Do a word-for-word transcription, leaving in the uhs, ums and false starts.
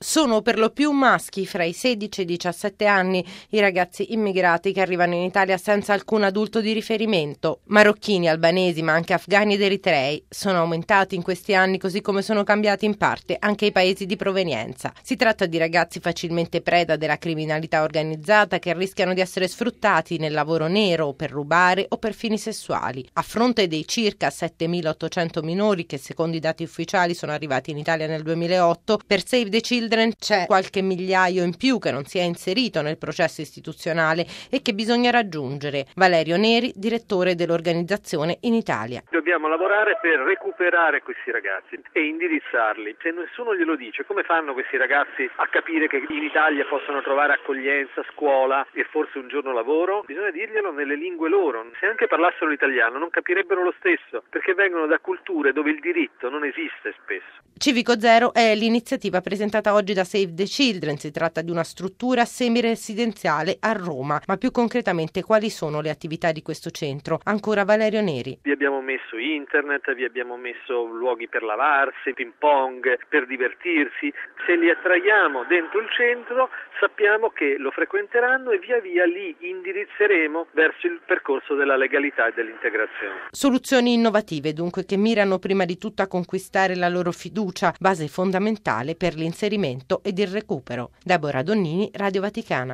Sono per lo più maschi fra i sedici e i diciassette anni i ragazzi immigrati che arrivano in Italia senza alcun adulto di riferimento. Marocchini, albanesi ma anche afghani ed eritrei sono aumentati in questi anni, così come sono cambiati in parte anche i paesi di provenienza. Si tratta di ragazzi facilmente preda della criminalità organizzata che rischiano di essere sfruttati nel lavoro nero o per rubare o per fini sessuali. A fronte dei circa settemilaottocento minori che secondo i dati ufficiali sono arrivati in Italia nel duemilaotto, per Save the Children c'è qualche migliaio in più che non si è inserito nel processo istituzionale e che bisogna raggiungere. Valerio Neri, direttore dell'organizzazione in Italia. Dobbiamo lavorare per recuperare questi ragazzi e indirizzarli. Se nessuno glielo dice, come fanno questi ragazzi a capire che in Italia possono trovare accoglienza, scuola e forse un giorno lavoro? Bisogna dirglielo nelle lingue loro. Se anche parlassero l'italiano non capirebbero lo stesso, perché vengono da culture dove il diritto non esiste spesso. Civico Zero è l'iniziativa presentata oggi da Save the Children. Si tratta di una struttura semiresidenziale a Roma, ma più concretamente quali sono le attività di questo centro? Ancora Valerio Neri. Vi abbiamo messo internet, vi abbiamo messo luoghi per lavarsi, ping pong, per divertirsi. Se li attraiamo dentro il centro sappiamo che lo frequenteranno e via via li indirizzeremo verso il percorso della legalità e dell'integrazione. Soluzioni innovative dunque che mirano prima di tutto a conquistare la loro fiducia, base fondamentale per l'inserimento ed il recupero. Deborah Donnini, Radio Vaticana.